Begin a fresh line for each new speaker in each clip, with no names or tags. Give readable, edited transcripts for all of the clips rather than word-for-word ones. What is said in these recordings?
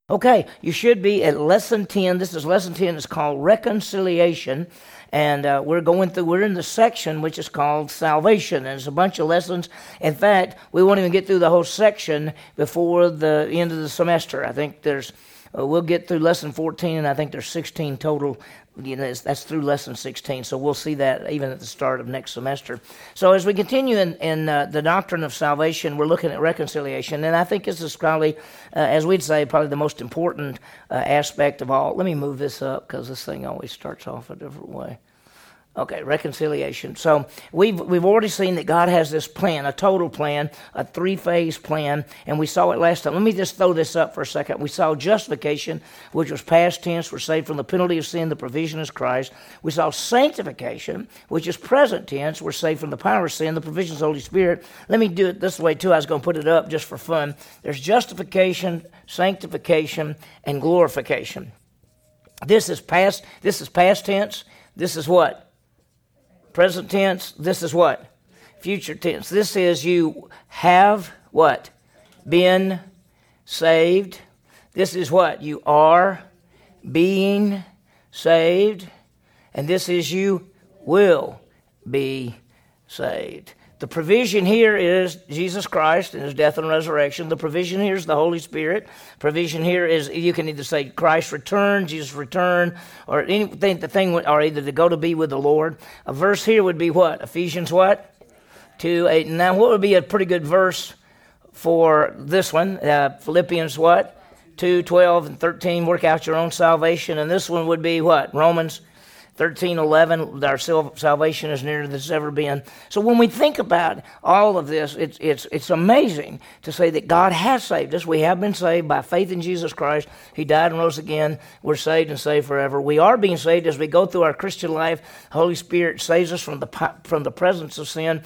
Okay, you should be at lesson 10. This is lesson 10. It's called reconciliation. And we're in the section which is called salvation. And it's a bunch of lessons. In fact, we won't even get through the whole section before the end of the semester. I think we'll get through lesson 14, and I think there's 16 total. That's through lesson 16, so we'll see that even at the start of next semester. So as we continue in the doctrine of salvation, we're looking at reconciliation, and I think this is probably, as we'd say, probably the most important aspect of all. Let me move this up because this thing always starts off a different way. Okay, reconciliation. So we've already seen that God has this plan, a total plan, a three-phase plan, and we saw it last time. Let me just throw this up for a second. We saw justification, which was past tense. We're saved from the penalty of sin. The provision is Christ. We saw sanctification, which is present tense. We're saved from the power of sin. The provision is the Holy Spirit. Let me do it this way, too. I was going to put it up just for fun. There's justification, sanctification, and glorification. This is past tense. This is what? Present tense. This is what? Future tense. This is you have what? Been saved. This is what? You are being saved. And this is you will be saved. The provision here is Jesus Christ and his death and resurrection. The provision here is the Holy Spirit. Provision here is, you can either say Christ return, Jesus return, or anything, or either to go to be with the Lord. A verse here would be what? Ephesians what? 2:8. Now, what would be a pretty good verse for this one? Philippians what? 2:12 and 13. Work out your own salvation. And this one would be what? Romans 13:11, our salvation is nearer than it's ever been. So when we think about all of this, it's amazing to say that God has saved us. We have been saved by faith in Jesus Christ. He died and rose again. We're saved and saved forever. We are being saved as we go through our Christian life. The Holy Spirit saves us from the presence of sin.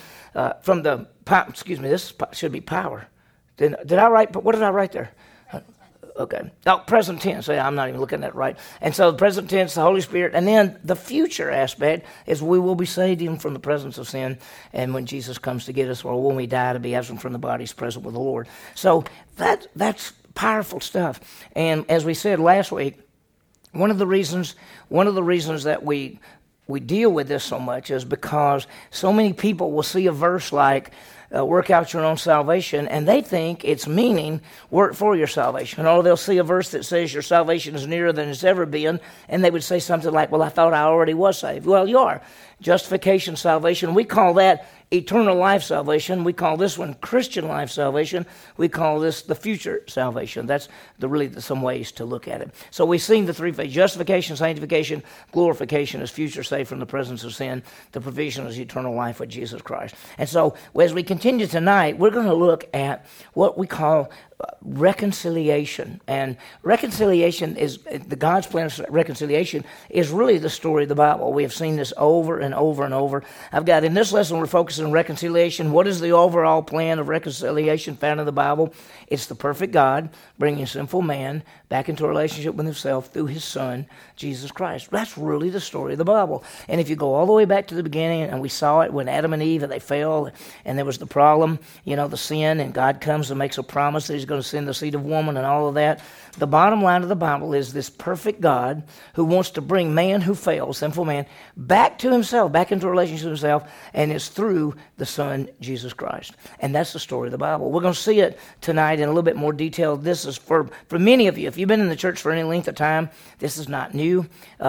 This should be power. Did I write? What did I write there? Okay. Now, present tense. I'm not even looking at it right. And so the present tense, the Holy Spirit, and then the future aspect is we will be saved even from the presence of sin, and when Jesus comes to get us, or when we die, to be absent from the body, is present with the Lord. So that's powerful stuff. And as we said last week, one of the reasons that we deal with this so much is because so many people will see a verse like, work out your own salvation, and they think it's meaning work for your salvation. Or they'll see a verse that says your salvation is nearer than it's ever been, and they would say something like, well, I thought I already was saved. Well, you are. Justification, salvation, we call that eternal life salvation. We call this one Christian life salvation. We call this the future salvation. That's some ways to look at it. So we've seen the three phases: justification, sanctification, glorification is future saved from the presence of sin. The provision is eternal life with Jesus Christ. And so as we continue tonight, we're going to look at what we call reconciliation. And reconciliation is, the God's plan of reconciliation is really the story of the Bible. We have seen this over and over and over. I've got, in this lesson, we're focusing on reconciliation. What is the overall plan of reconciliation found in the Bible? It's the perfect God bringing sinful man back into a relationship with himself through his Son, Jesus Christ. That's really the story of the Bible. And if you go all the way back to the beginning, and we saw it when Adam and Eve, they fell, and there was the problem, the sin, and God comes and makes a promise that he's going to send the seed of woman and all of that. The bottom line of the Bible is this perfect God who wants to bring man who fails, sinful man, back to himself, back into a relationship with himself, and it's through the Son, Jesus Christ. And that's the story of the Bible. We're going to see it tonight in a little bit more detail. This is for many of you. If you've been in the church for any length of time, this is not new.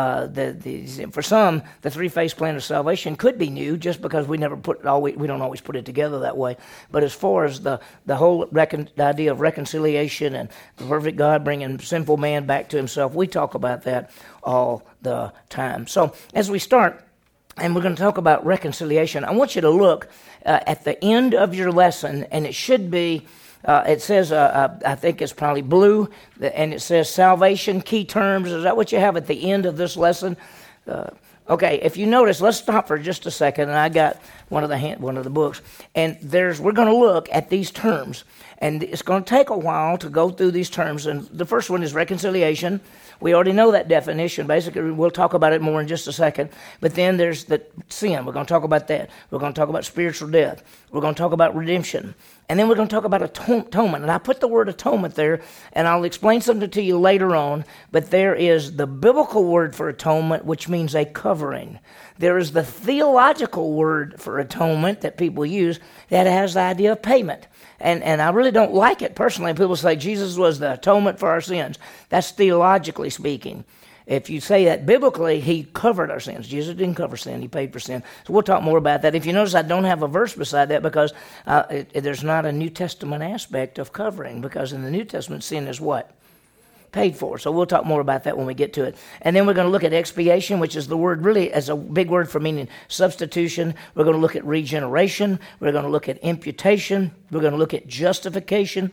For some, the three-phase plan of salvation could be new just because we don't always put it together that way. But as far as the whole idea of reconciliation and the perfect God bringing sinful man back to himself, we talk about that all the time. So as we start, and we're going to talk about reconciliation, I want you to look at the end of your lesson, and it should be, it says, I think it's probably blue, and it says salvation, key terms. Is that what you have at the end of this lesson? Okay, if you notice, let's stop for just a second, and I got one of the books, and we're going to look at these terms, And it's going to take a while to go through these terms. And the first one is reconciliation. We already know that definition. Basically, we'll talk about it more in just a second. But then there's the sin. We're going to talk about that. We're going to talk about spiritual death. We're going to talk about redemption. And then we're going to talk about atonement. And I put the word atonement there, and I'll explain something to you later on. But there is the biblical word for atonement, which means a covering. There is the theological word for atonement that people use that has the idea of payment. And I really don't like it personally. People say Jesus was the atonement for our sins. That's theologically speaking. If you say that biblically, he covered our sins. Jesus didn't cover sin. He paid for sin. So we'll talk more about that. If you notice, I don't have a verse beside that because there's not a New Testament aspect of covering, because in the New Testament, sin is what? Paid for. So we'll talk more about that when we get to it. And then we're going to look at expiation, which is the word really as a big word for meaning substitution. We're going to look at regeneration. We're going to look at imputation. We're going to look at justification,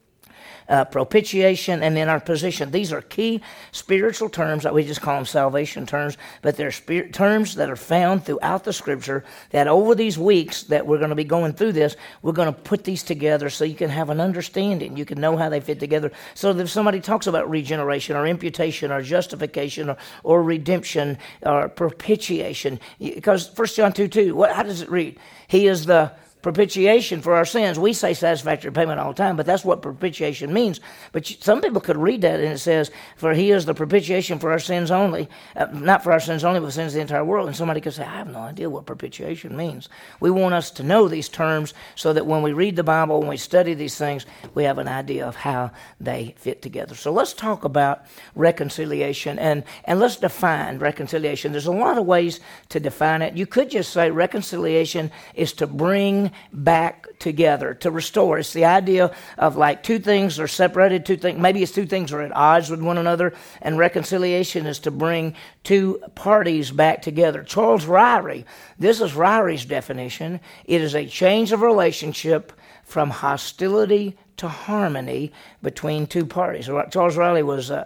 propitiation, and then our position. These are key spiritual terms. We just call them salvation terms, but they're terms that are found throughout the Scripture that over these weeks that we're going to be going through this, we're going to put these together so you can have an understanding. You can know how they fit together. So that if somebody talks about regeneration or imputation or justification or redemption or propitiation, because 1 John 2:2, how does it read? He is the propitiation for our sins. We say satisfactory payment all the time, but that's what propitiation means. But some people could read that and it says, for he is the propitiation for our sins only, not for our sins only, but sins of the entire world. And somebody could say, I have no idea what propitiation means. We want us to know these terms so that when we read the Bible, when we study these things, we have an idea of how they fit together. So let's talk about reconciliation and let's define reconciliation. There's a lot of ways to define it. You could just say reconciliation is to bring back together, to restore. It's the idea of like two things are separated, maybe it's two things are at odds with one another, and reconciliation is to bring two parties back together. Charles Ryrie, this is Ryrie's definition. It is a change of relationship from hostility to harmony between two parties. Charles Ryrie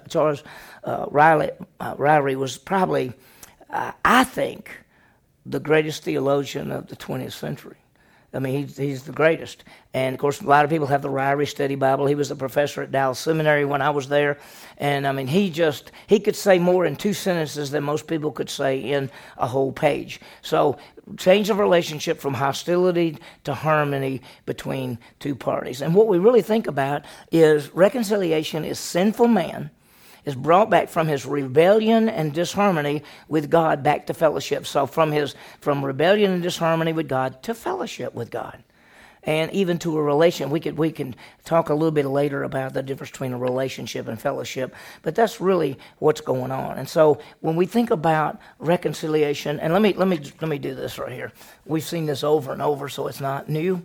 was probably, I think, the greatest theologian of the 20th century. I mean, he's the greatest. And, of course, a lot of people have the Ryrie Study Bible. He was a professor at Dallas Seminary when I was there. And, I mean, he could say more in two sentences than most people could say in a whole page. So, change of relationship from hostility to harmony between two parties. And what we really think about is reconciliation is sinful man is brought back from his rebellion and disharmony with God back to fellowship. So from rebellion and disharmony with God to fellowship with God. And even to a relation. We can talk a little bit later about the difference between a relationship and fellowship, but that's really what's going on. And so when we think about reconciliation, and let me do this right here. We've seen this over and over, so it's not new.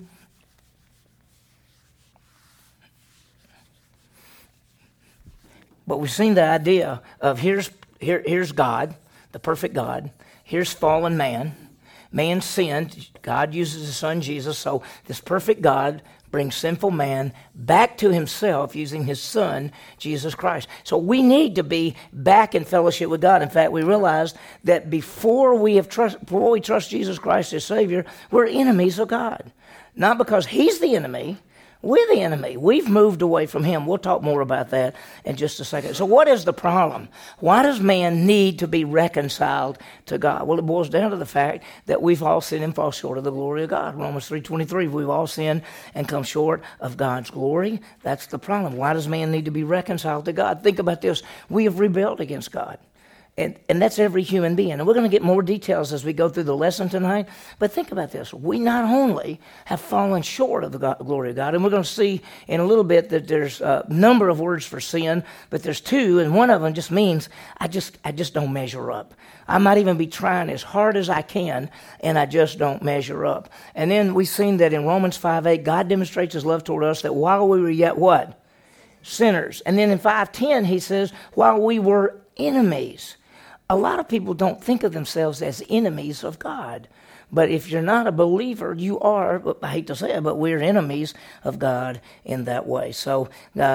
But we've seen the idea of here's God, the perfect God. Here's fallen man. Man sinned. God uses his son Jesus. So this perfect God brings sinful man back to himself using his son, Jesus Christ. So we need to be back in fellowship with God. In fact, we realized that before we trust Jesus Christ as Savior, we're enemies of God. Not because he's the enemy. We're the enemy. We've moved away from him. We'll talk more about that in just a second. So what is the problem? Why does man need to be reconciled to God? Well, it boils down to the fact that we've all sinned and fall short of the glory of God. Romans 3:23, we've all sinned and come short of God's glory. That's the problem. Why does man need to be reconciled to God? Think about this. We have rebelled against God. And that's every human being. And we're going to get more details as we go through the lesson tonight. But think about this. We not only have fallen short of the glory of God, and we're going to see in a little bit that there's a number of words for sin, but there's two, and one of them just means I just don't measure up. I might even be trying as hard as I can, and I just don't measure up. And then we've seen that in Romans 5:8, God demonstrates his love toward us that while we were yet what? Sinners. And then in 5:10, he says, while we were enemies. A lot of people don't think of themselves as enemies of God. But if you're not a believer, you are, I hate to say it, but we're enemies of God in that way. So,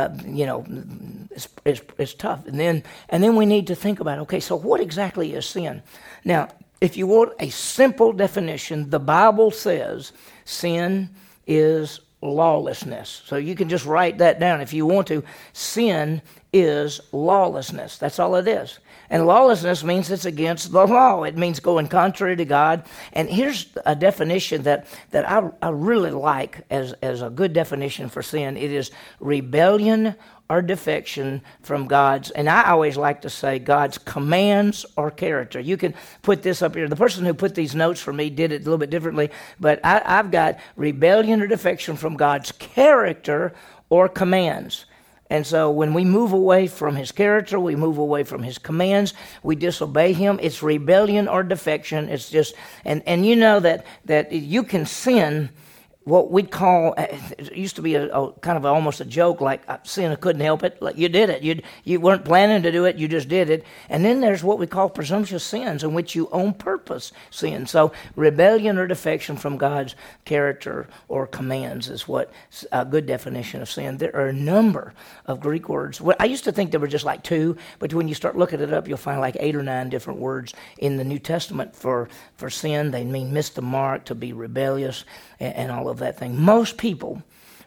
it's tough. And then we need to think about, okay, so what exactly is sin? Now, if you want a simple definition, the Bible says sin is lawlessness. So you can just write that down if you want to. Sin is lawlessness. That's all it is. And lawlessness means it's against the law. It means going contrary to God. And here's a definition that I really like as a good definition for sin. It is rebellion or defection from God's, and I always like to say God's commands or character. You can put this up here. The person who put these notes for me did it a little bit differently, but I've got rebellion or defection from God's character or commands. And so when we move away from his character, we move away from his commands, we disobey him, it's rebellion or defection. It's just, and you know that you can sin what we'd call, it used to be a kind of almost a joke, like sin, I couldn't help it. Like you did it. You weren't planning to do it, you just did it. And then there's what we call presumptuous sins, in which you on purpose sin. So rebellion or defection from God's character or commands is what a good definition of sin. There are a number of Greek words. I used to think there were just like 2, but when you start looking it up, you'll find like 8 or 9 different words in the New Testament for sin. They mean miss the mark, to be rebellious, and all of that thing. Most people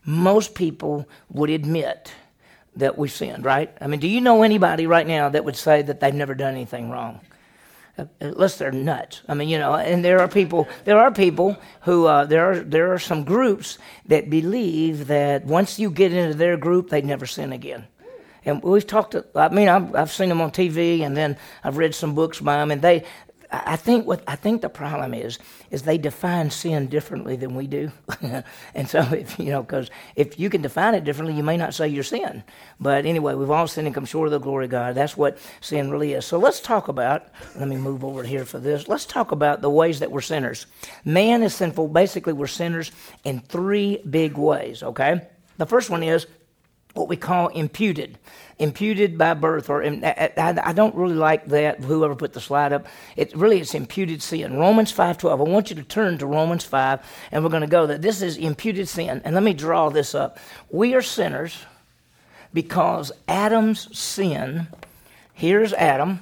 would admit that we sinned, right? I mean, do you know anybody right now that would say that they've never done anything wrong? Unless they're nuts. I mean, and there are people who, there are some groups that believe that once you get into their group, they never sin again. And we've talked I've seen them on TV, and then I've read some books by them, and I think the problem is they define sin differently than we do. And so because if you can define it differently, you may not say you're sin. But anyway, we've all sinned and come short of the glory of God. That's what sin really is. So let's talk about, let me move over here for this. Let's talk about the ways that we're sinners. Man is sinful. Basically, we're sinners in 3 big ways, okay? The first one is what we call imputed by birth, or I don't really like that, whoever put the slide up. It's imputed sin. Romans 5:12. I want you to turn to Romans 5, and we're going to go there. This is imputed sin, and let me draw this up. We are sinners because Adam's sin, here's Adam,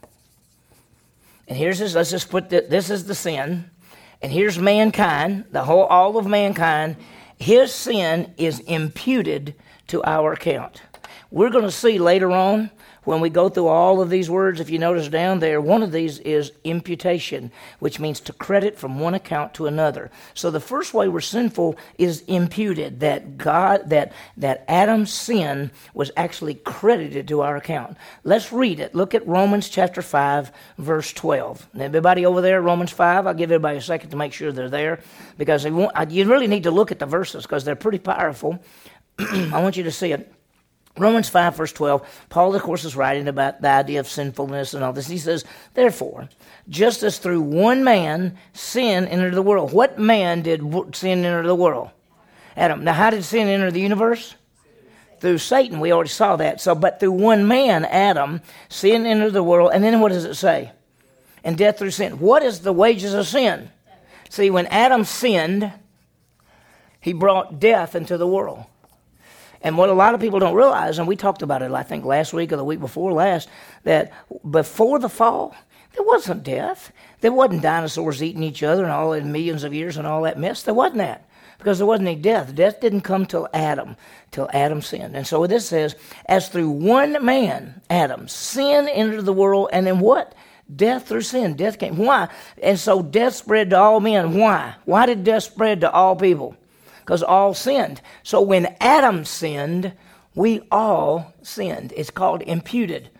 and here's his, let's just put this is the sin, and here's mankind, all of mankind. His sin is imputed to our account. We're going to see later on when we go through all of these words, if you notice down there, one of these is imputation, which means to credit from one account to another. So the first way we're sinful is imputed, that Adam's sin was actually credited to our account. Let's read it. Look at Romans chapter 5, verse 12. Everybody over there, Romans 5, I'll give everybody a second to make sure they're there, because you really need to look at the verses because they're pretty powerful. I want you to see it. Romans 5, verse 12, Paul, of course, is writing about the idea of sinfulness and all this. He says, therefore, just as through one man sin entered the world. What man did sin enter the world? Adam. Now, how did sin enter the universe? Through Satan. We already saw that. But through one man, Adam, sin entered the world. And then what does it say? And death through sin. What is the wages of sin? See, when Adam sinned, he brought death into the world. And what a lot of people don't realize, and we talked about it, I think, last week or the week before last, that before the fall, there wasn't death. There wasn't dinosaurs eating each other and all in millions of years and all that mess. There wasn't that, because there wasn't any death. Death didn't come till Adam sinned. And so this says, as through one man, Adam, sin entered the world, and then what? Death through sin. Death came. Why? And so death spread to all men. Why? Why did death spread to all people? Because all sinned. So when Adam sinned, we all sinned. It's called imputed.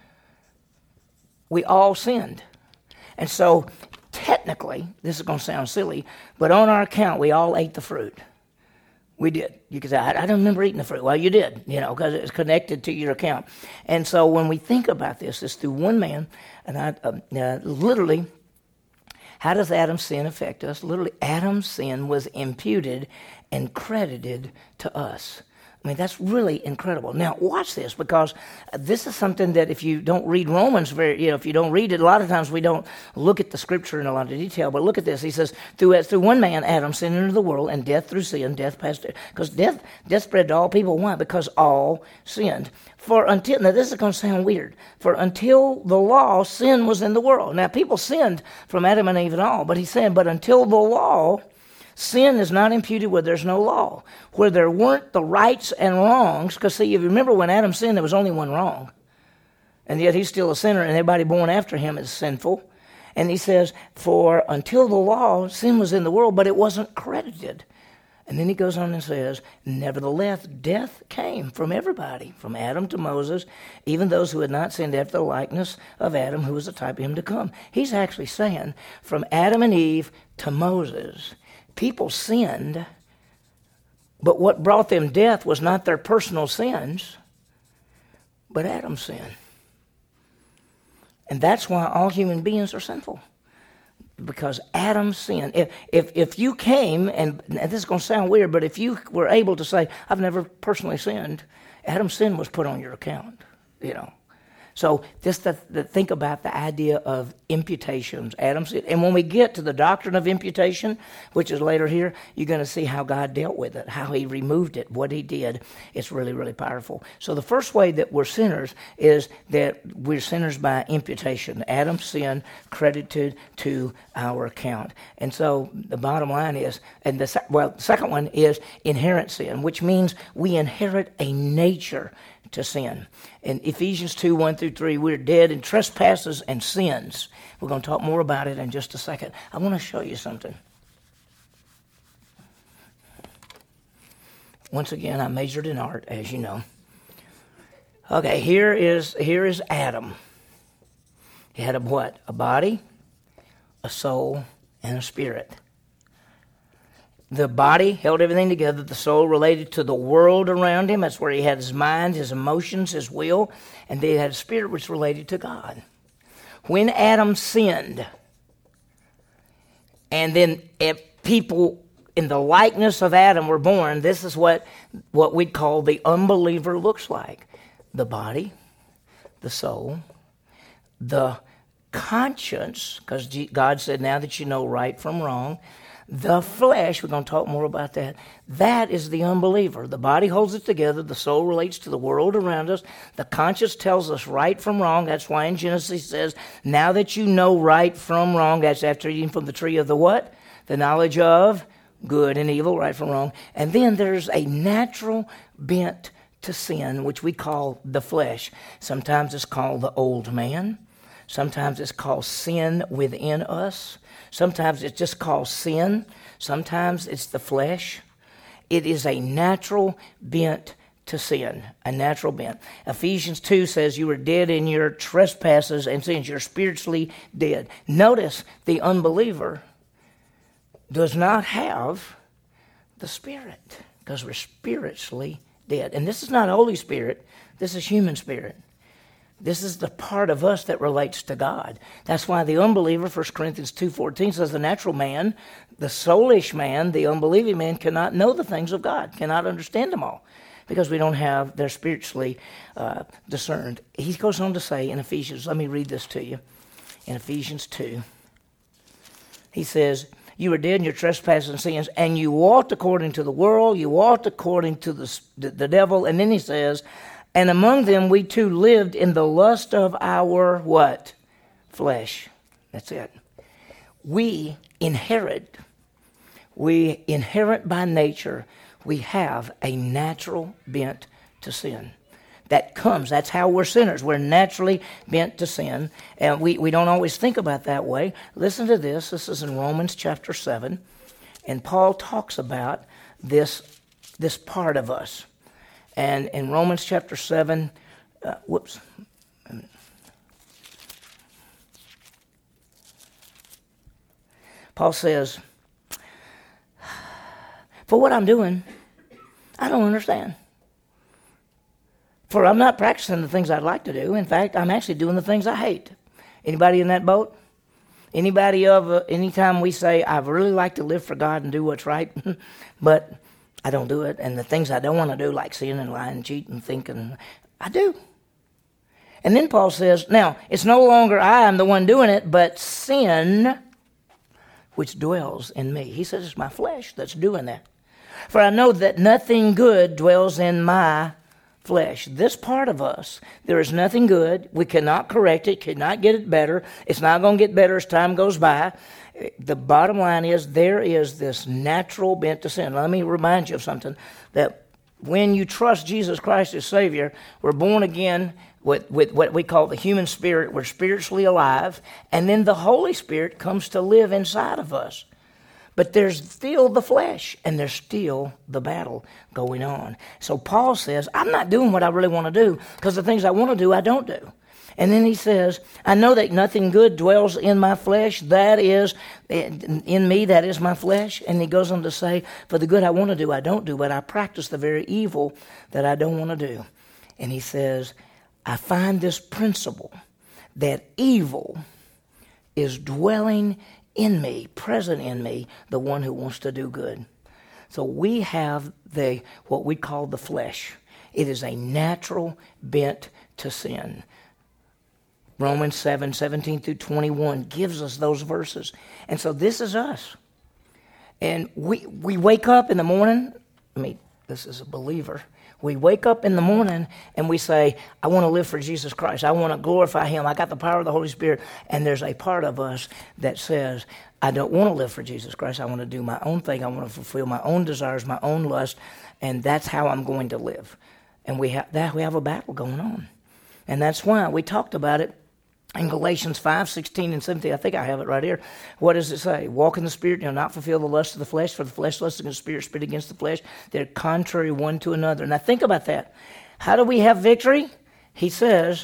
We all sinned. And so technically, this is going to sound silly, but on our account, we all ate the fruit. We did. You could say, I don't remember eating the fruit. Well, you did, because it's connected to your account. And so when we think about this, it's through one man, and literally, how does Adam's sin affect us? Literally, Adam's sin was imputed and credited to us. I mean, that's really incredible. Now, watch this, because this is something that if you don't read Romans if you don't read it, a lot of times we don't look at the scripture in a lot of detail. But look at this. He says, through one man, Adam, sin entered the world, and death through sin, death passed it. Because death spread to all people. Why? Because all sinned. Now this is going to sound weird. For until the law, sin was in the world. Now, people sinned from Adam and Eve and all. But he's saying, but until the law, Sin is not imputed where there's no law. Where there weren't the rights and wrongs, because see, if you remember when Adam sinned, there was only one wrong. And yet he's still a sinner, and everybody born after him is sinful. And he says, for until the law, sin was in the world, but it wasn't credited. And then he goes on and says, nevertheless, death came from everybody, from Adam to Moses, even those who had not sinned after the likeness of Adam, who was a type of him to come. He's actually saying, from Adam and Eve to Moses, people sinned, but what brought them death was not their personal sins, but Adam's sin. And that's why all human beings are sinful. Because Adam's sin. If you came, and this is going to sound weird, but if you were able to say, I've never personally sinned, Adam's sin was put on your account, you know. So just to think about the idea of imputations, Adam's sin. And when we get to the doctrine of imputation, which is later here, you're going to see how God dealt with it, how he removed it, what he did. It's really, really powerful. So the first way that we're sinners is that we're sinners by imputation. Adam's sin credited to our account. And so the bottom line is, and the second one is inherent sin, which means we inherit a nature to sin. In Ephesians 2, 1 through 3, we're dead in trespasses and sins. We're going to talk more about it in just a second. I want to show you something. Once again, I majored in art, as you know. Okay, here is Adam. He had a what? A body, a soul, and a spirit. The body held everything together. The soul related to the world around him. That's where he had his mind, his emotions, his will. And then he had a spirit which related to God. When Adam sinned, and then if people in the likeness of Adam were born, this is what we'd call the unbeliever looks like. The body, the soul, the conscience, because God said, now that you know right from wrong, the flesh, we're going to talk more about that. That is the unbeliever. The body holds it together. The soul relates to the world around us. The conscience tells us right from wrong. That's why in Genesis it says, now that you know right from wrong, that's after eating from the tree of the what? The knowledge of good and evil, right from wrong. And then there's a natural bent to sin, which we call the flesh. Sometimes it's called the old man. Sometimes it's called sin within us. Sometimes it's just called sin. Sometimes it's the flesh. It is a natural bent to sin, a natural bent. Ephesians 2 says you were dead in your trespasses and sins. You're spiritually dead. Notice the unbeliever does not have the Spirit because we're spiritually dead. And this is not Holy Spirit. This is human spirit. This is the part of us that relates to God. That's why the unbeliever, 1 Corinthians 2:14 says the natural man, the soulish man, the unbelieving man cannot know the things of God, cannot understand them all because we don't have, they're spiritually discerned. He goes on to say in Ephesians, let me read this to you. In Ephesians 2, he says, you were dead in your trespasses and sins, and you walked according to the world, you walked according to the devil, and then he says, and among them we too lived in the lust of our what? Flesh. That's it. We inherit by nature, we have a natural bent to sin. That comes, that's how we're sinners. We're naturally bent to sin. And we don't always think about that way. Listen to this. This is in Romans chapter 7. And Paul talks about this part of us. And in Romans chapter 7, Paul says, for what I'm doing, I don't understand. For I'm not practicing the things I'd like to do. In fact, I'm actually doing the things I hate. Anybody in that boat? Anytime we say, I really like to live for God and do what's right, but I don't do it. And the things I don't want to do, like sin and lying and cheating and thinking, I do. And then Paul says, now, it's no longer I am the one doing it, but sin, which dwells in me. He says it's my flesh that's doing that. For I know that nothing good dwells in my flesh. This part of us, there is nothing good. We cannot correct it, cannot get it better. It's not going to get better as time goes by. The bottom line is there is this natural bent to sin. Let me remind you of something, that when you trust Jesus Christ as Savior, we're born again with what we call the human spirit. We're spiritually alive, and then the Holy Spirit comes to live inside of us. But there's still the flesh, and there's still the battle going on. So Paul says, I'm not doing what I really want to do, because the things I want to do, I don't do. And then he says, I know that nothing good dwells in my flesh, that is, in me, that is my flesh. And he goes on to say, for the good I want to do, I don't do, but I practice the very evil that I don't want to do. And he says, I find this principle, that evil is dwelling in me, present in me, the one who wants to do good. So we have what we call the flesh. It is a natural bent to sin. Romans 7:17 through 21 gives us those verses. And so this is us. And we wake up in the morning. This is a believer. We wake up in the morning and we say, I want to live for Jesus Christ. I want to glorify Him. I got the power of the Holy Spirit. And there's a part of us that says, I don't want to live for Jesus Christ. I want to do my own thing. I want to fulfill my own desires, my own lust. And that's how I'm going to live. And we have a battle going on. And that's why we talked about it in Galatians 5:16 and 17. I think I have it right here. What does it say? Walk in the Spirit, not fulfill the lust of the flesh, for the flesh lusts against the Spirit, Spirit against the flesh. They're contrary one to another. Now think about that. How do we have victory? He says,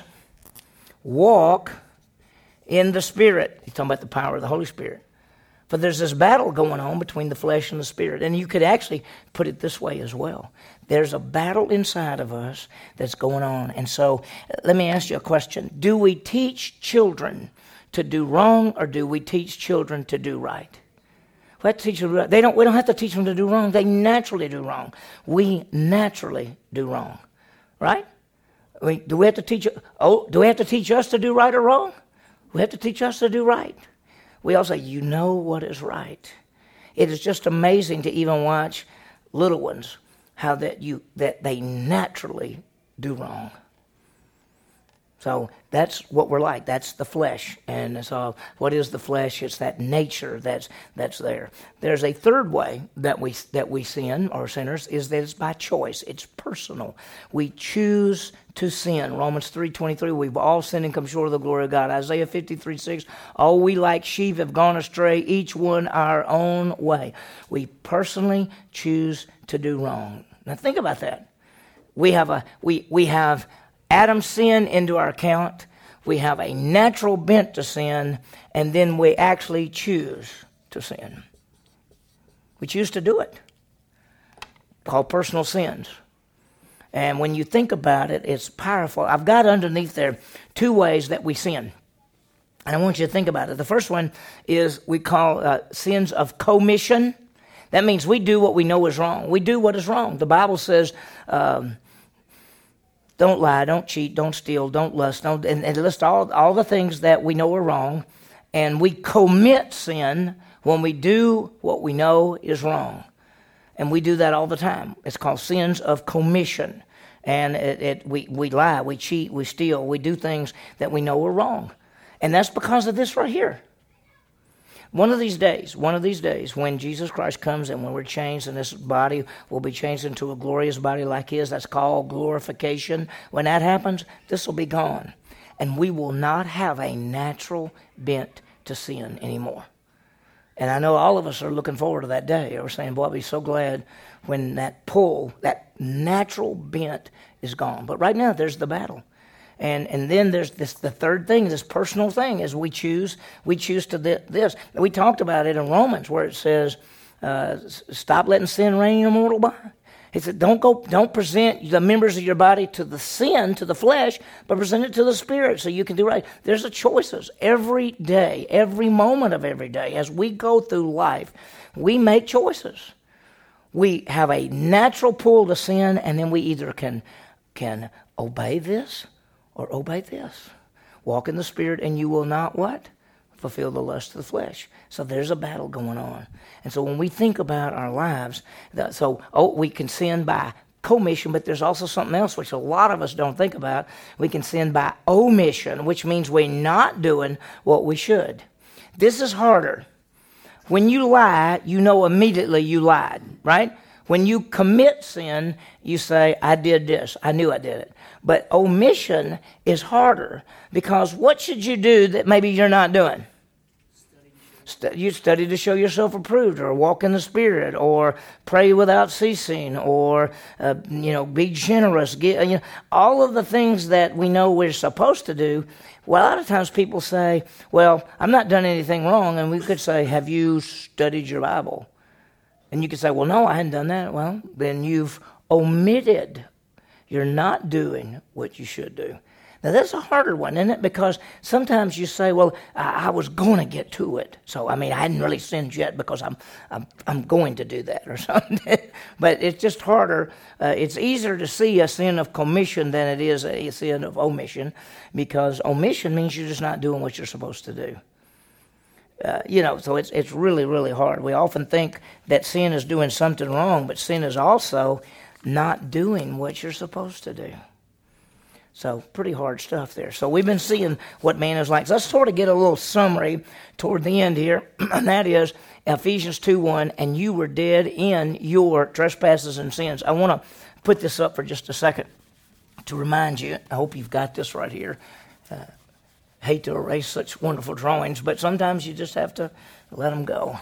walk in the Spirit. He's talking about the power of the Holy Spirit. But there's this battle going on between the flesh and the Spirit. And you could actually put it this way as well. There's a battle inside of us that's going on. And so let me ask you a question. Do we teach children to do wrong, or do we teach children to do right? We don't have to teach them to do wrong. They naturally do wrong. We naturally do wrong. Right? Do we have to teach us to do right or wrong? We have to teach us to do right. We all say, you know what is right. It is just amazing to even watch little ones, how that they naturally do wrong. So that's what we're like. That's the flesh. And so what is the flesh? It's that nature that's there. There's a third way that we sin, or sinners, is that it's by choice. It's personal. We choose to sin. Romans 3:23, we've all sinned and come short of the glory of God. Isaiah 53:6, all we like sheep have gone astray, each one our own way. We personally choose to do wrong. Now think about that. We have Adam's sin into our account. We have a natural bent to sin, and then we actually choose to sin. We choose to do it. Called personal sins. And when you think about it, it's powerful. I've got underneath there two ways that we sin. And I want you to think about it. The first one is we call sins of commission. That means we do what we know is wrong. We do what is wrong. The Bible says, don't lie, don't cheat, don't steal, don't lust, and it lists all the things that we know are wrong. And we commit sin when we do what we know is wrong. And we do that all the time. It's called sins of commission. And we lie, we cheat, we steal, we do things that we know are wrong. And that's because of this right here. One of these days, when Jesus Christ comes and when we're changed and this body will be changed into a glorious body like His, that's called glorification. When that happens, this will be gone. And we will not have a natural bent to sin anymore. And I know all of us are looking forward to that day. We're saying, boy, I'll be so glad when that pull, that natural bent is gone. But right now, there's the battle. And then there's the third thing, this personal thing, is we choose to this. We talked about it in Romans where it says, stop letting sin reign in your mortal body. It said, don't present the members of your body to the sin, to the flesh, but present it to the Spirit so you can do right. There's choices every day, every moment of every day. As we go through life, we make choices. We have a natural pull to sin, and then we either can obey this or obey this. Walk in the Spirit, and you will not what? Fulfill the lust of the flesh. So there's a battle going on. And so when we think about our lives, we can sin by commission, but there's also something else which a lot of us don't think about. We can sin by omission, which means we're not doing what we should. This is harder. When you lie, you know immediately you lied, right? When you commit sin, you say, I did this. I knew I did it. But omission is harder because what should you do that maybe you're not doing? You study to show yourself approved, or walk in the Spirit, or pray without ceasing, or be generous. All of the things that we know we're supposed to do. Well, a lot of times people say, "Well, I'm not done anything wrong," and we could say, "Have you studied your Bible?" And you could say, "Well, no, I hadn't done that." Well, then you've omitted. You're not doing what you should do. Now, that's a harder one, isn't it? Because sometimes you say, well, I was going to get to it. So, I hadn't really sinned yet because I'm going to do that or something. But it's just harder. It's easier to see a sin of commission than it is a sin of omission, because omission means you're just not doing what you're supposed to do. So it's really, really hard. We often think that sin is doing something wrong, but sin is also not doing what you're supposed to do. So pretty hard stuff there. So we've been seeing what man is like. So let's sort of get a little summary toward the end here, and that is Ephesians 2:1, and you were dead in your trespasses and sins. I want to put this up for just a second to remind you. I hope you've got this right here. Hate to erase such wonderful drawings, but sometimes you just have to let them go.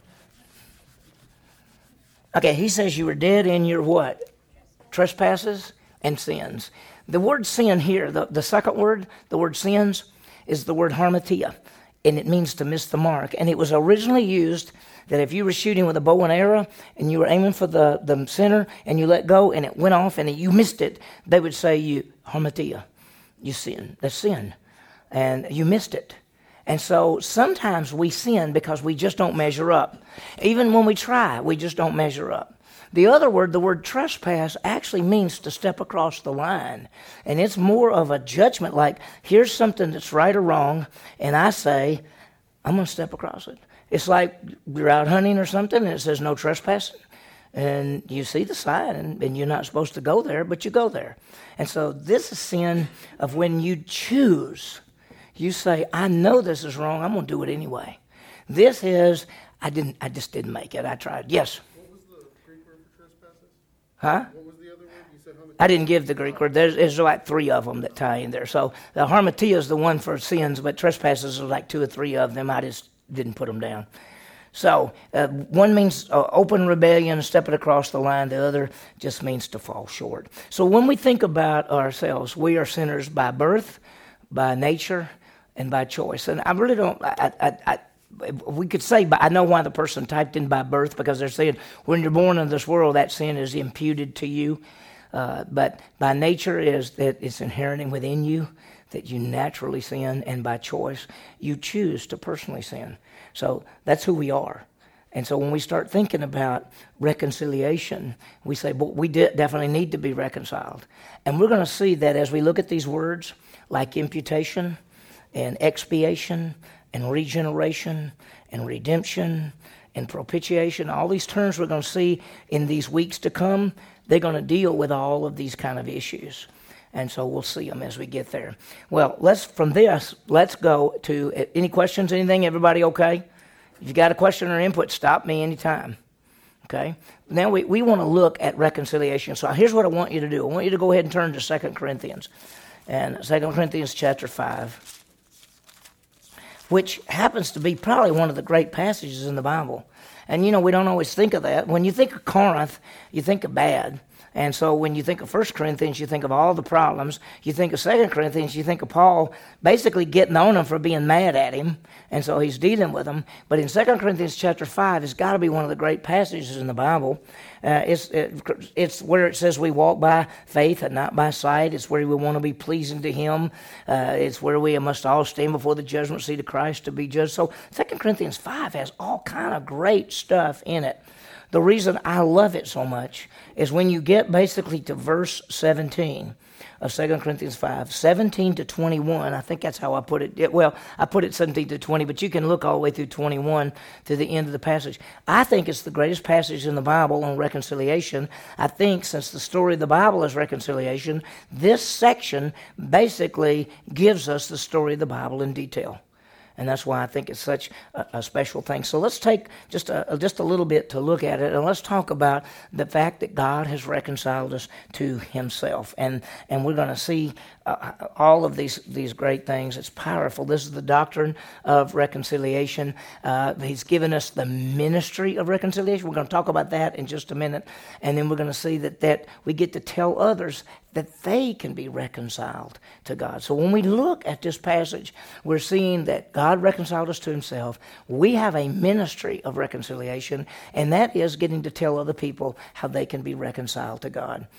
Okay, he says you were dead in your what? Trespasses and sins. The word sin here, the second word, the word sins, is the word harmatia, and it means to miss the mark. And it was originally used that if you were shooting with a bow and arrow and you were aiming for the center and you let go and it went off and you missed it, they would say you harmatia, you sin. That's sin. And you missed it. And so sometimes we sin because we just don't measure up. Even when we try, we just don't measure up. The other word, the word trespass, actually means to step across the line. And it's more of a judgment, like here's something that's right or wrong, and I say, I'm going to step across it. It's like you're out hunting or something, and it says no trespassing. And you see the sign, and you're not supposed to go there, but you go there. And so this is sin of when you choose. You say, I know this is wrong, I'm going to do it anyway. This is, I just didn't make it. I tried. Yes?
What was the Greek word for trespasses?
Huh?
What was the other word? You said harmatia.
I didn't give the Greek word. There's like 3 of them that tie in there. So the harmatia is the one for sins, but trespasses are like 2 or 3 of them. I just didn't put them down. So one means open rebellion, stepping across the line. The other just means to fall short. So when we think about ourselves, we are sinners by birth, by nature, and by choice. And I really don't, we could say, but I know why the person typed in by birth, because they're saying when you're born in this world, that sin is imputed to you. But by nature is that it's inherent within you, that you naturally sin, and by choice, you choose to personally sin. So that's who we are. And so when we start thinking about reconciliation, we say, well, we definitely need to be reconciled. And we're going to see that as we look at these words, like imputation, and expiation, and regeneration, and redemption, and propitiation, all these terms we're going to see in these weeks to come, they're going to deal with all of these kind of issues. And so we'll see them as we get there. Well, let's go to any questions, anything? Everybody okay? If you got a question or input, stop me anytime. Okay? Now we want to look at reconciliation. So here's what I want you to do. I want you to go ahead and turn to 2 Corinthians. And 2 Corinthians chapter 5. Which happens to be probably one of the great passages in the Bible. And, we don't always think of that. When you think of Corinth, you think of bad. And so when you think of 1 Corinthians, you think of all the problems. You think of 2 Corinthians, you think of Paul basically getting on him for being mad at him. And so he's dealing with them. But in 2 Corinthians chapter 5, it's got to be one of the great passages in the Bible. It's where it says we walk by faith and not by sight. It's where we want to be pleasing to him. It's where we must all stand before the judgment seat of Christ to be judged. So 2 Corinthians 5 has all kind of great stuff in it. The reason I love it so much is when you get basically to verse 17. of 2 Corinthians 5, 17 to 21. I think that's how I put it. I put it 17 to 20, but you can look all the way through 21 to the end of the passage. I think it's the greatest passage in the Bible on reconciliation. I think since the story of the Bible is reconciliation, this section basically gives us the story of the Bible in detail. And that's why I think it's such a special thing. So let's take just a little bit to look at it, and let's talk about the fact that God has reconciled us to himself. And we're going to see all of these great things. It's powerful. This is the doctrine of reconciliation. He's given us the ministry of reconciliation. We're going to talk about that in just a minute. And then we're going to see that we get to tell others that they can be reconciled to God. So when we look at this passage, we're seeing that God reconciled us to himself. We have a ministry of reconciliation, and that is getting to tell other people how they can be reconciled to God.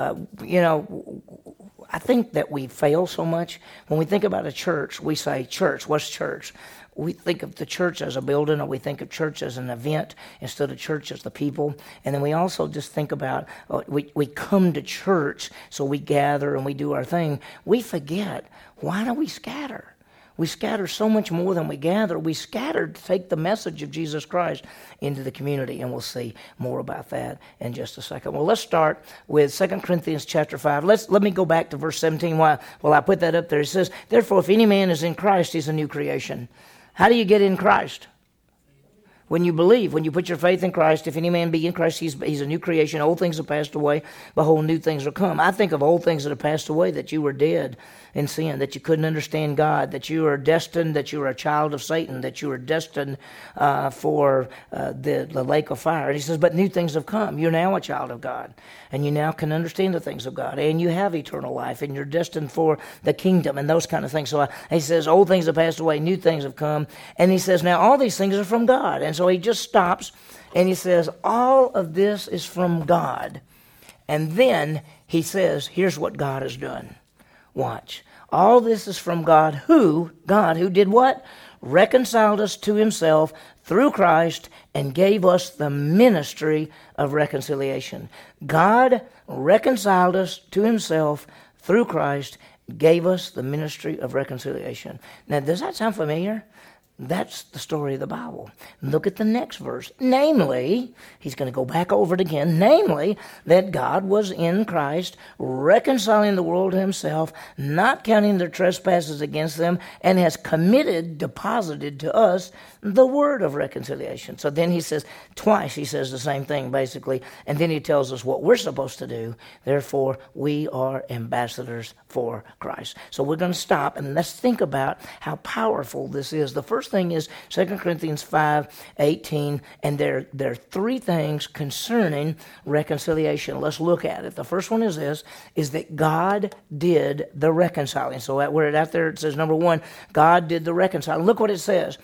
I think that we fail so much. When we think about a church, we say, church, what's church? We think of the church as a building, or we think of church as an event instead of church as the people. And then we also just think about, we come to church, so we gather and we do our thing. We forget, why do we scatter? We scatter so much more than we gather. We scatter to take the message of Jesus Christ into the community, and we'll see more about that in just a second. Well, let's start with 2 Corinthians chapter 5. Let me go back to verse 17 while I put that up there. It says, therefore, if any man is in Christ, he's a new creation. How do you get in Christ? When you believe, when you put your faith in Christ, if any man be in Christ, he's a new creation. Old things have passed away, behold, new things are come. I think of old things that have passed away, that you were dead in sin, that you couldn't understand God, that you are destined, that you are a child of Satan, that you are destined for the lake of fire. And he says, but new things have come. You're now a child of God, and you now can understand the things of God, and you have eternal life, and you're destined for the kingdom and those kind of things. So he says, old things have passed away, new things have come. And he says, now all these things are from God. And so he just stops and he says, all of this is from God. And then he says, here's what God has done. Watch. All this is from God who did what? Reconciled us to himself through Christ and gave us the ministry of reconciliation. God reconciled us to himself through Christ, gave us the ministry of reconciliation. Now, does that sound familiar? That's the story of the Bible. Look at the next verse. Namely, he's going to go back over it again. Namely, that God was in Christ, reconciling the world to himself, not counting their trespasses against them, and has deposited to us the word of reconciliation. So then he says, twice he says the same thing, basically. And then he tells us what we're supposed to do. Therefore, we are ambassadors for Christ. So we're going to stop and let's think about how powerful this is. The first thing is 2 Corinthians 5:18, and there are three things concerning reconciliation. Let's look at it. The first one is this, is that God did the reconciling. So where it out there, it says, number one, God did the reconciling. Look what it says.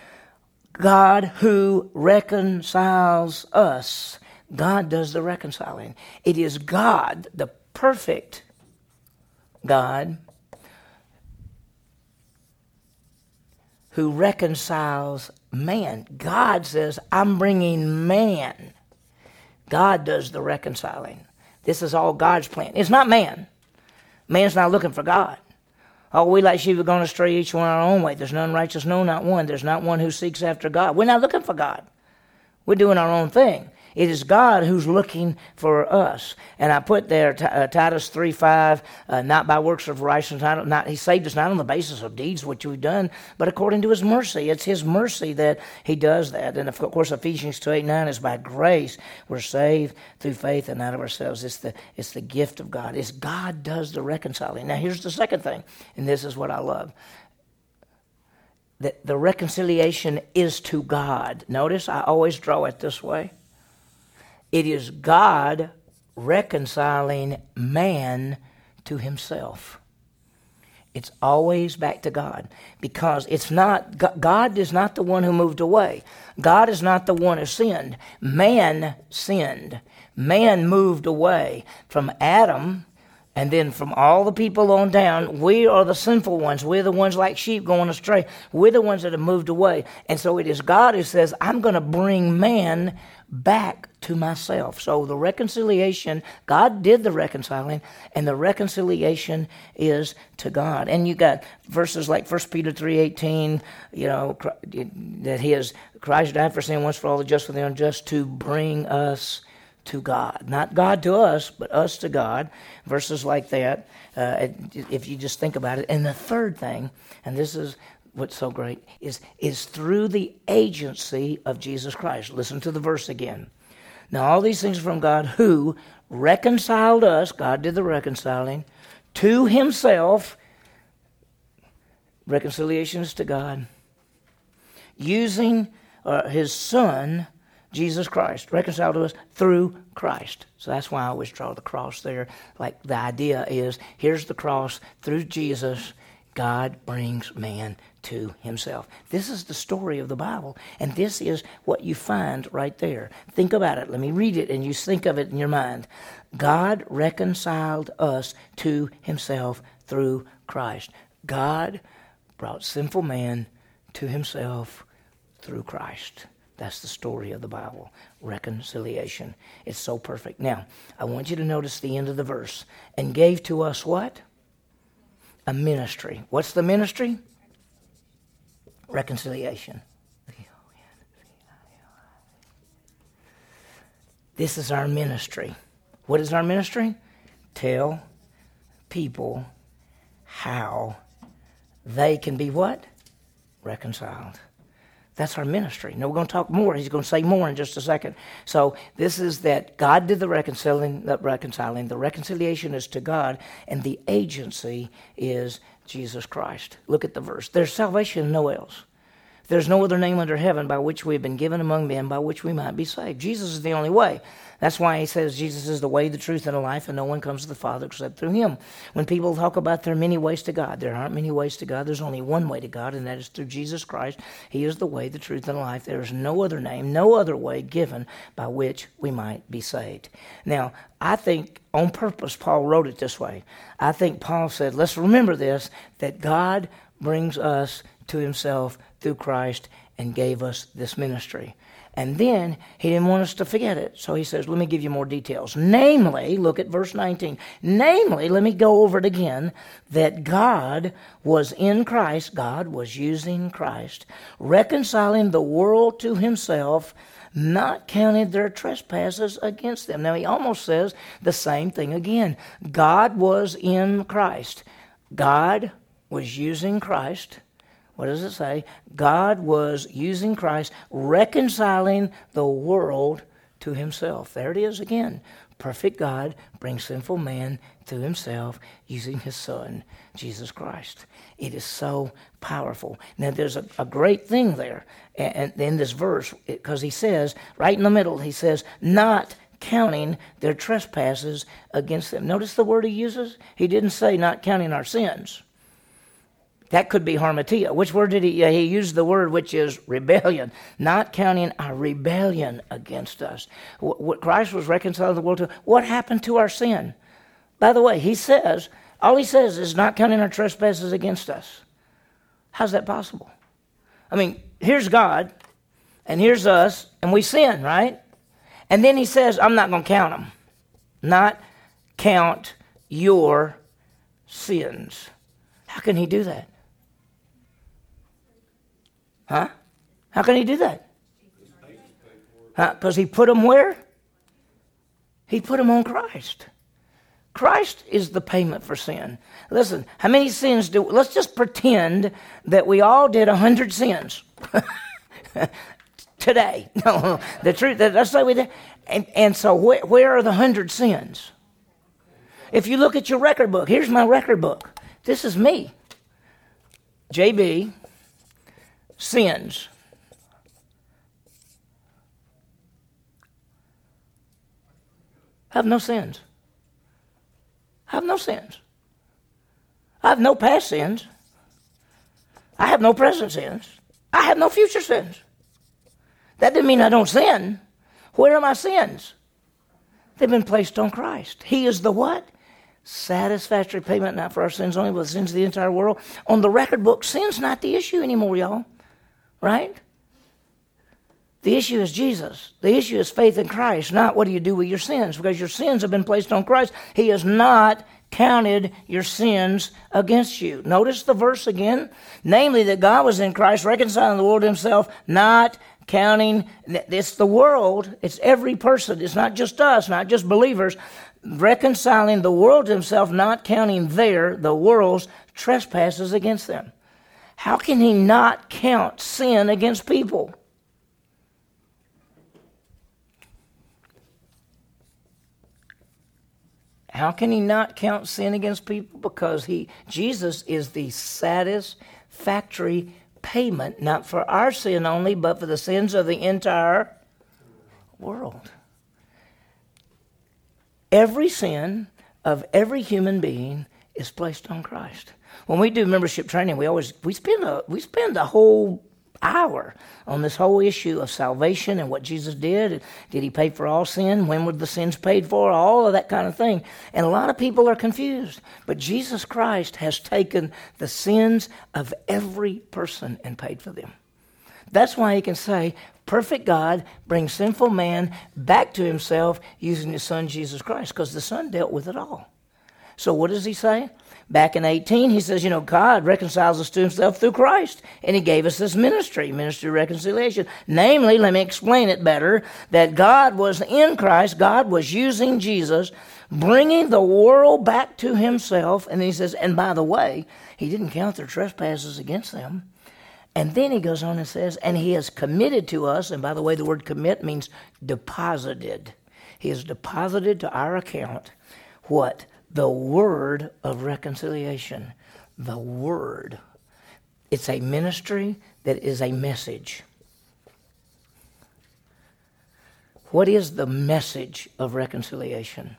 God who reconciles us. God does the reconciling. It is God, the perfect God, who reconciles man. God says, I'm bringing man. God does the reconciling. This is all God's plan. It's not man. Man's not looking for God. Oh, we like sheep are going astray, each one our own way. There's none righteous, no, not one. There's not one who seeks after God. We're not looking for God. We're doing our own thing. It is God who's looking for us. And I put there Titus 3:5, not by works of righteousness. He saved us not on the basis of deeds which we've done, but according to his mercy. It's his mercy that he does that. And of course, Ephesians 2:8-9 is by grace. We're saved through faith and not of ourselves. It's the gift of God. It's God does the reconciling. Now here's the second thing, and this is what I love. That the reconciliation is to God. Notice I always draw it this way. It is God reconciling man to himself. It's always back to God, because it's not, God is not the one who moved away. God is not the one who sinned. Man sinned. Man moved away from Adam And then from all the people on down, we are the sinful ones. We're the ones like sheep going astray. We're the ones that have moved away. And so it is God who says, I'm going to bring man back to myself. So the reconciliation, God did the reconciling, and the reconciliation is to God. And you got verses like 1 Peter 3:18, that Christ died for sin once for all, the just for the unjust, to bring us to God. Not God to us, but us to God. Verses like that, if you just think about it. And the third thing, and this is what's so great, is through the agency of Jesus Christ. Listen to the verse again. Now all these things are from God, who reconciled us, God did the reconciling, to himself. Reconciliation is to God. Using his Son, Jesus Christ, reconciled to us through Christ. So that's why I always draw the cross there. Like the idea is, here's the cross. Through Jesus, God brings man to himself. This is the story of the Bible, and this is what you find right there. Think about it. Let me read it, and you think of it in your mind. God reconciled us to himself through Christ. God brought sinful man to himself through Christ. That's the story of the Bible. Reconciliation. It's so perfect. Now, I want you to notice the end of the verse. And gave to us what? A ministry. What's the ministry? Reconciliation. This is our ministry. What is our ministry? Tell people how they can be what? Reconciled. That's our ministry. Now, we're going to talk more. He's going to say more in just a second. So this is that God did the reconciling. The reconciliation is to God, and the agency is Jesus Christ. Look at the verse. There's salvation in no else. There's no other name under heaven by which we have been given among men by which we might be saved. Jesus is the only way. That's why he says Jesus is the way, the truth, and the life, and no one comes to the Father except through him. When people talk about there are many ways to God, there aren't many ways to God. There's only one way to God, and that is through Jesus Christ. He is the way, the truth, and the life. There is no other name, no other way given by which we might be saved. Now, I think on purpose Paul wrote it this way. I think Paul said, let's remember this, that God brings us to himself through Christ and gave us this ministry. And then he didn't want us to forget it. So he says, let me give you more details. Namely, look at verse 19. Namely, let me go over it again, that God was in Christ, God was using Christ, reconciling the world to himself, not counting their trespasses against them. Now he almost says the same thing again. God was in Christ. God was using Christ. What does it say? God was using Christ, reconciling the world to himself. There it is again. Perfect God brings sinful man to himself using his Son, Jesus Christ. It is so powerful. Now, there's a great thing there and in this verse, because he says, right in the middle, he says, not counting their trespasses against them. Notice the word he uses? He didn't say not counting our sins. That could be harmatia. Which word did he? He used the word which is rebellion. Not counting our rebellion against us. What Christ was reconciling the world to. What happened to our sin? By the way, all he says is not counting our trespasses against us. How's that possible? I mean, here's God, and here's us, and we sin, right? And then he says, I'm not going to count them. Not count your sins. How can he do that? Huh? How can he do that? Because he put them where? He put them on Christ. Christ is the payment for sin. Listen, how many sins let's just pretend that we all did 100 sins today. No, the truth, let's say we did. And so where are the 100 sins? If you look at your record book, here's my record book. This is me. JB, sins. I have no sins. I have no sins. I have no past sins. I have no present sins. I have no future sins. That doesn't mean I don't sin. Where are my sins? They've been placed on Christ. He is the what? satisfactory payment, not for our sins only, but the sins of the entire world. On the record book, sin's not the issue anymore, y'all. Right? The issue is Jesus. The issue is faith in Christ, not what do you do with your sins, because your sins have been placed on Christ. He has not counted your sins against you. Notice the verse again. Namely, that God was in Christ, reconciling the world to himself, not counting. It's the world. It's every person. It's not just us, not just believers. Reconciling the world to himself, not counting the world's trespasses against them. How can he not count sin against people? How can he not count sin against people? Because Jesus is the satisfactory payment, not for our sin only, but for the sins of the entire world. Every sin of every human being is placed on Christ. When we do membership training, we spend a whole hour on this whole issue of salvation and what Jesus did. Did he pay for all sin? When were the sins paid for? All of that kind of thing. And a lot of people are confused. But Jesus Christ has taken the sins of every person and paid for them. That's why he can say, perfect God brings sinful man back to himself using his son Jesus Christ, because the son dealt with it all. So what does he say? Back in 18, he says, God reconciles us to himself through Christ. And he gave us this ministry of reconciliation. Namely, let me explain it better, that God was in Christ, God was using Jesus, bringing the world back to himself. And then he says, and by the way, he didn't count their trespasses against them. And then he goes on and says, and he has committed to us, and by the way, the word commit means deposited. He has deposited to our account what? The word of reconciliation. The word. It's a ministry that is a message. What is the message of reconciliation?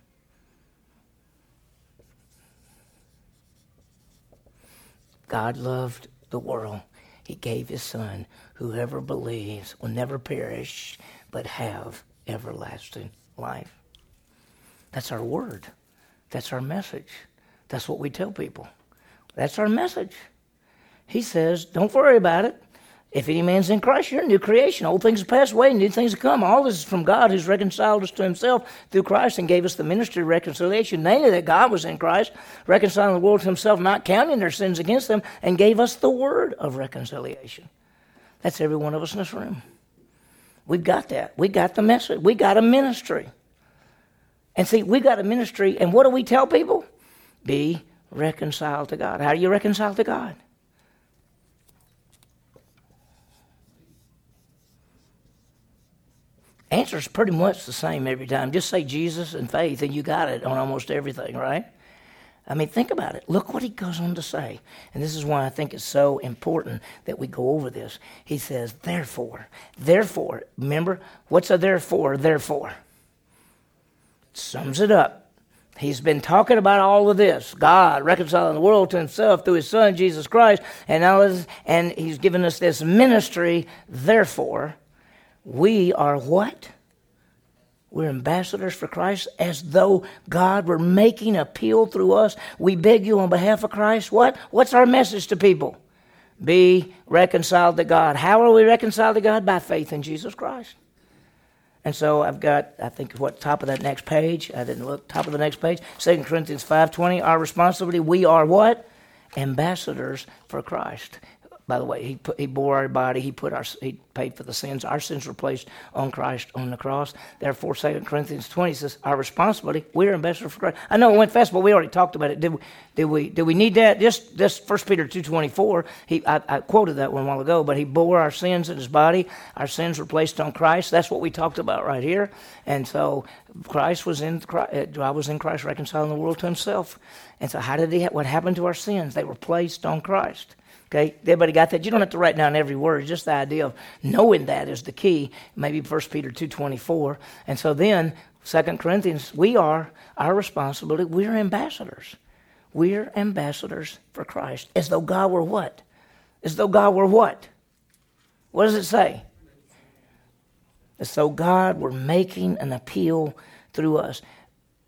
God loved the world. He gave his son. Whoever believes will never perish, but have everlasting life. That's our word. That's our message. That's what we tell people. That's our message. He says, don't worry about it. If any man's in Christ, you're a new creation. Old things have passed away, new things have come. All this is from God, who's reconciled us to himself through Christ and gave us the ministry of reconciliation. Namely, that God was in Christ, reconciling the world to himself, not counting their sins against them, and gave us the word of reconciliation. That's every one of us in this room. We've got that. We got the message. We got a ministry. And see, we got a ministry, and what do we tell people? Be reconciled to God. How do you reconcile to God? Answer's pretty much the same every time. Just say Jesus and faith, and you got it on almost everything, right? I mean, think about it. Look what he goes on to say. And this is why I think it's so important that we go over this. He says, therefore. Remember, what's a therefore? Sums it up. He's been talking about all of this. God reconciling the world to himself through his son, Jesus Christ. And he's given us this ministry. Therefore, we are what? We're ambassadors for Christ, as though God were making appeal through us. We beg you on behalf of Christ. What? What's our message to people? Be reconciled to God. How are we reconciled to God? By faith in Jesus Christ. And so I've got, I think, top of that next page. I didn't look. Top of the next page. 2 Corinthians 5:20. Our responsibility, we are what? Ambassadors for Christ. By the way, he bore our body. He paid for the sins. Our sins were placed on Christ on the cross. Therefore, 2 Corinthians 20 says, our responsibility, we're ambassadors for Christ. I know it went fast, but we already talked about it. Did we need that? Just 1 Peter 2:24. I quoted that one a while ago, but he bore our sins in his body. Our sins were placed on Christ. That's what we talked about right here. And so God was in Christ, reconciling the world to himself. And so what happened to our sins? They were placed on Christ. Okay, everybody got that? You don't have to write down every word. Just the idea of knowing that is the key. Maybe 1 Peter 2:24. And so then, 2 Corinthians, our responsibility, we're ambassadors. We're ambassadors for Christ. As though God were what? As though God were what? What does it say? As though God were making an appeal through us.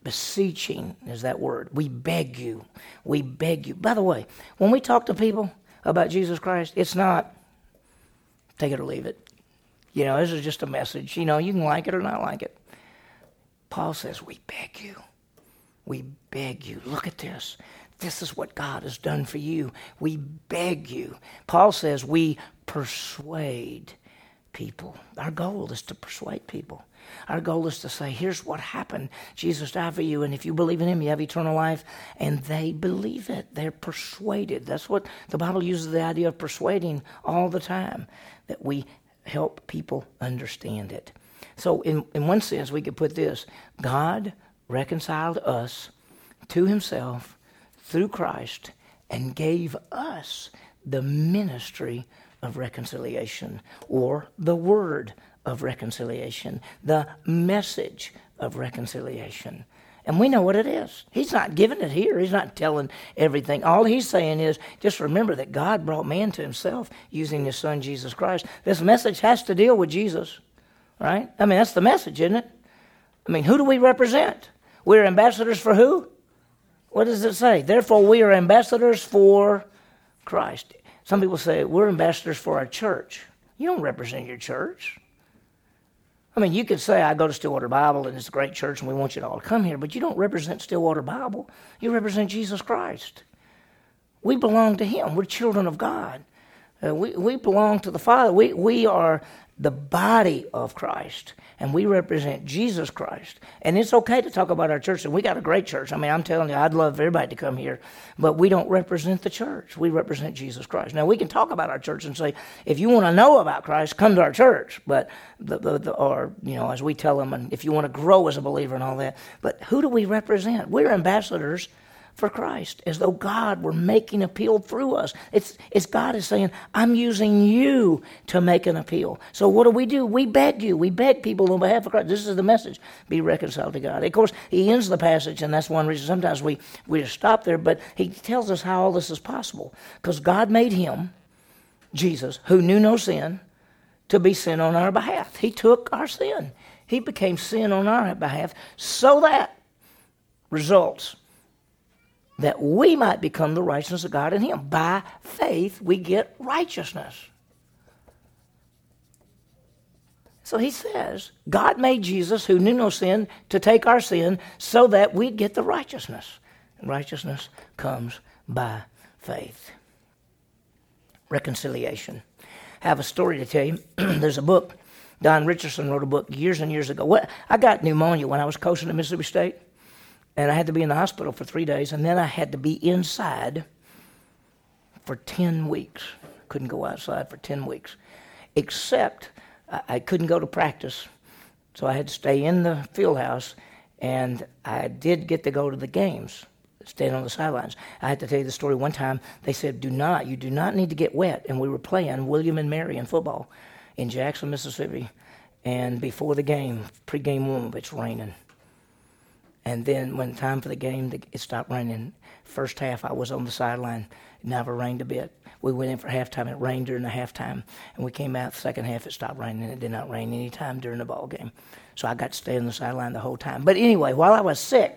Beseeching is that word. We beg you. We beg you. By the way, when we talk to people about Jesus Christ, it's not take it or leave it. This is just a message. You can like it or not like it. Paul says, we beg you. We beg you. Look at this. This is what God has done for you. We beg you. Paul says we persuade people. Our goal is to persuade people. Our goal is to say, here's what happened. Jesus died for you, and if you believe in him, you have eternal life. And they believe it. They're persuaded. That's what the Bible uses the idea of persuading all the time, that we help people understand it. So in one sense, we could put this: God reconciled us to himself through Christ and gave us the ministry of reconciliation, or the word of reconciliation, the message of reconciliation. And we know what it is. He's not giving it here. He's not telling everything. All he's saying is, just remember that God brought man to himself using his son, Jesus Christ. This message has to deal with Jesus, right? That's the message, isn't it? Who do we represent? We're ambassadors for who? What does it say? Therefore, we are ambassadors for Christ. Some people say, we're ambassadors for our church. You don't represent your church. You could say, I go to Stillwater Bible and it's a great church and we want you to all come here, but you don't represent Stillwater Bible. You represent Jesus Christ. We belong to him. We're children of God. We belong to the Father. We are the body of Christ, and we represent Jesus Christ. And it's okay to talk about our church, and we got a great church. I'm telling you, I'd love everybody to come here, but we don't represent the church. We represent Jesus Christ. Now, we can talk about our church and say, if you want to know about Christ, come to our church. But as we tell them, and if you want to grow as a believer and all that. But who do we represent? We're ambassadors for Christ, as though God were making appeal through us. It's God is saying, I'm using you to make an appeal. So what do? We beg you. We beg people on behalf of Christ. This is the message. Be reconciled to God. Of course, he ends the passage, and that's one reason sometimes we just stop there, but he tells us how all this is possible. Because God made him, Jesus, who knew no sin, to be sin on our behalf. He took our sin. He became sin on our behalf, so that results that we might become the righteousness of God in him. By faith, we get righteousness. So he says, God made Jesus, who knew no sin, to take our sin so that we'd get the righteousness. And righteousness comes by faith. Reconciliation. I have a story to tell you. There's a book. Don Richardson wrote a book years and years ago. I got pneumonia when I was coaching at Mississippi State. And I had to be in the hospital for 3 days, and then I had to be inside for 10 weeks. Couldn't go outside for 10 weeks. Except I couldn't go to practice, so I had to stay in the field house, and I did get to go to the games, staying on the sidelines. I had to tell you the story. One time, they said, you do not need to get wet. And we were playing William and Mary in football in Jackson, Mississippi. And before the game, pregame warm-up, it's raining. And then when time for the game, it stopped raining. First half, I was on the sideline. It never rained a bit. We went in for halftime. It rained during the halftime. And we came out the second half. It stopped raining. It did not rain any time during the ball game. So I got to stay on the sideline the whole time. But anyway, while I was sick,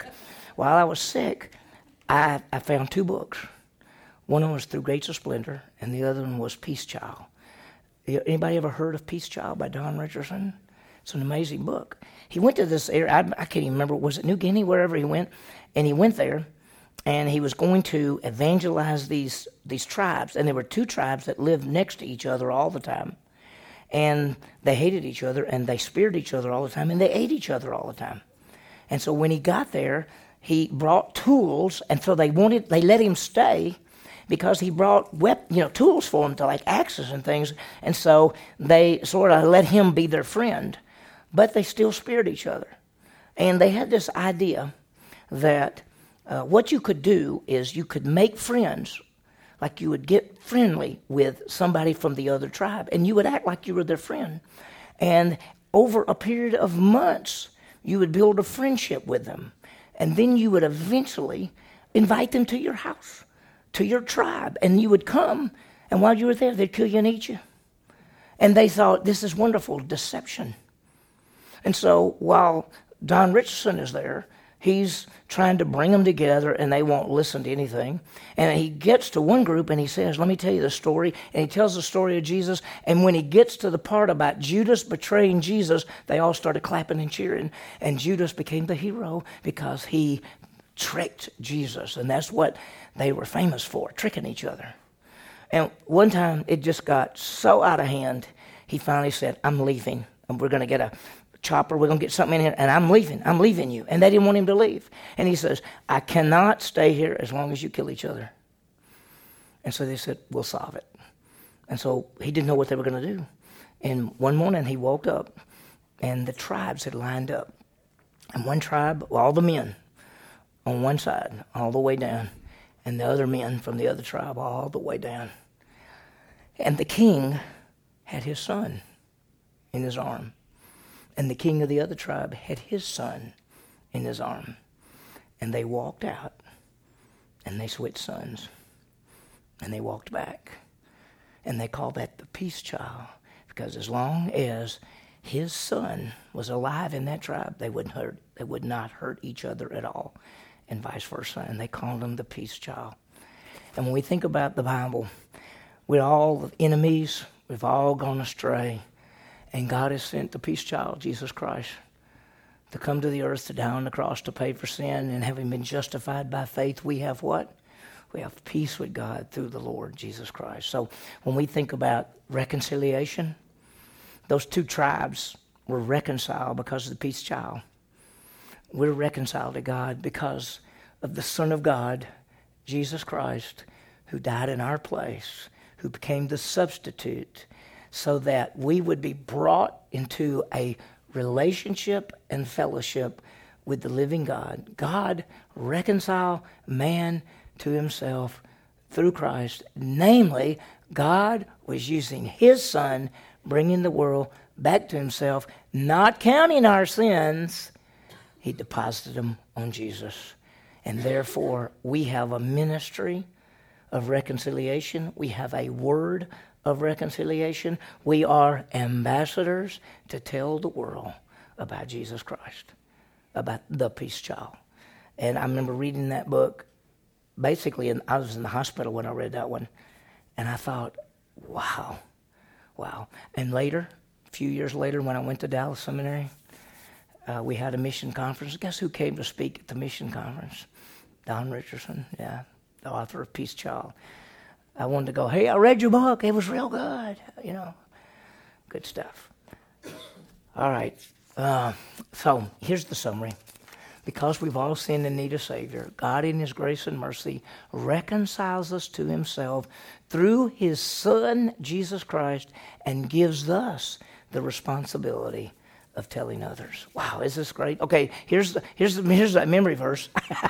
I found 2 books. One of them was Through Gates of Splendor, and the other one was Peace Child. Anybody ever heard of Peace Child by Don Richardson? It's an amazing book. He went to this area, I can't even remember, was it New Guinea, wherever he went? And he went there, and he was going to evangelize these tribes. And there were 2 tribes that lived next to each other all the time. And they hated each other, and they speared each other all the time, and they ate each other all the time. And so when he got there, he brought tools, and so they let him stay because he brought tools for them, to like axes and things. And so they sort of let him be their friend. But they still speared each other. And they had this idea that what you could do is you could make friends, like you would get friendly with somebody from the other tribe, and you would act like you were their friend. And over a period of months, you would build a friendship with them. And then you would eventually invite them to your house, to your tribe. And you would come, and while you were there, they'd kill you and eat you. And they thought, this is wonderful deception. And so while Don Richardson is there, He's trying to bring them together, and they won't listen to anything. And he gets to one group, and he says, let me tell you the story. And he tells the story of Jesus. And when he gets to the part about Judas betraying Jesus, they all started clapping and cheering. And Judas became the hero because he tricked Jesus. And that's what they were famous for, tricking each other. And one time, it just got so out of hand, he finally said, I'm leaving. And we're going to get a chopper, we're going to get something in here, and I'm leaving you. And they didn't want him to leave. And he says, I cannot stay here as long as you kill each other. And so they said, we'll solve it. And so he didn't know what they were going to do. And one morning he woke up, and the tribes had lined up. And one tribe, all the men on one side, all the way down, and the other men from the other tribe all the way down. And the king had his son in his arm. And the king of the other tribe had his son in his arm. And they walked out, and they switched sons. And they walked back. And they called that the peace child, because as long as his son was alive in that tribe, they would not hurt each other at all, and vice versa. And they called him the peace child. And when we think about the Bible, we're all enemies. We've all gone astray. And God has sent the peace child, Jesus Christ, to come to the earth, to die on the cross, to pay for sin. And having been justified by faith, we have what? We have peace with God through the Lord Jesus Christ. So when we think about reconciliation, those two tribes were reconciled because of the peace child. We're reconciled to God because of the Son of God, Jesus Christ, who died in our place, who became the substitute, so that we would be brought into a relationship and fellowship with the living God. God reconciled man to himself through Christ. Namely, God was using his Son, bringing the world back to himself, not counting our sins. He deposited them on Jesus. And therefore, we have a ministry of reconciliation. We have a word of reconciliation. We are ambassadors to tell the world about Jesus Christ, about the peace child. And I remember reading that book, basically, and I was in the hospital when I read that one, and I thought, wow. And later, a few years later, when I went to Dallas Seminary, we had a mission conference. Guess who came to speak at the mission conference? Don Richardson, the author of Peace Child. I wanted to go, hey, I read your book. It was real good. Good stuff. All right. So here's the summary. Because we've all sinned and need a Savior, God in his grace and mercy reconciles us to himself through his Son, Jesus Christ, and gives us the responsibility of telling others. Wow, is this great? Okay, here's that memory verse.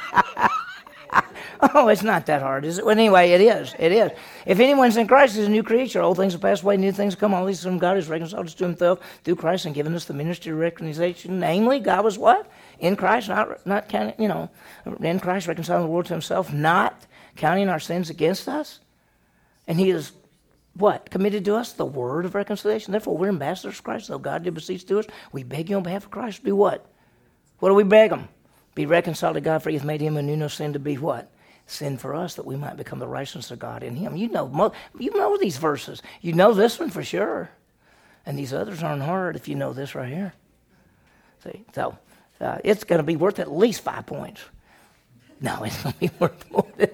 Oh, it's not that hard, is it? Well, anyway, it is. If anyone's in Christ, he's a new creature. Old things have passed away, new things come. All these from God has reconciled us to himself through Christ and given us the ministry of reconciliation. Namely, God was what? In Christ, not counting, in Christ reconciling the world to himself, not counting our sins against us. And he is what? Committed to us the word of reconciliation. Therefore, we're ambassadors of Christ. Though God did beseech to us, we beg you on behalf of Christ to do what? What do we beg him? Be reconciled to God, for he hath made him who knew no sin to be what? Sin for us, that we might become the righteousness of God in him. You know these verses. You know this one for sure. And these others aren't hard if you know this right here. See, so it's going to be worth at least 5 points. No, it's going to be worth more than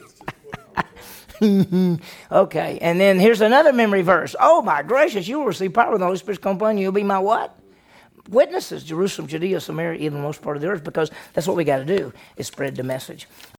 that. Okay, and then here's another memory verse. Oh my gracious, you will receive power when the Holy Spirit comes upon you. You'll be my what? Witnesses, Jerusalem, Judea, Samaria, even the most part of the earth, because that's what we got to do, is spread the message.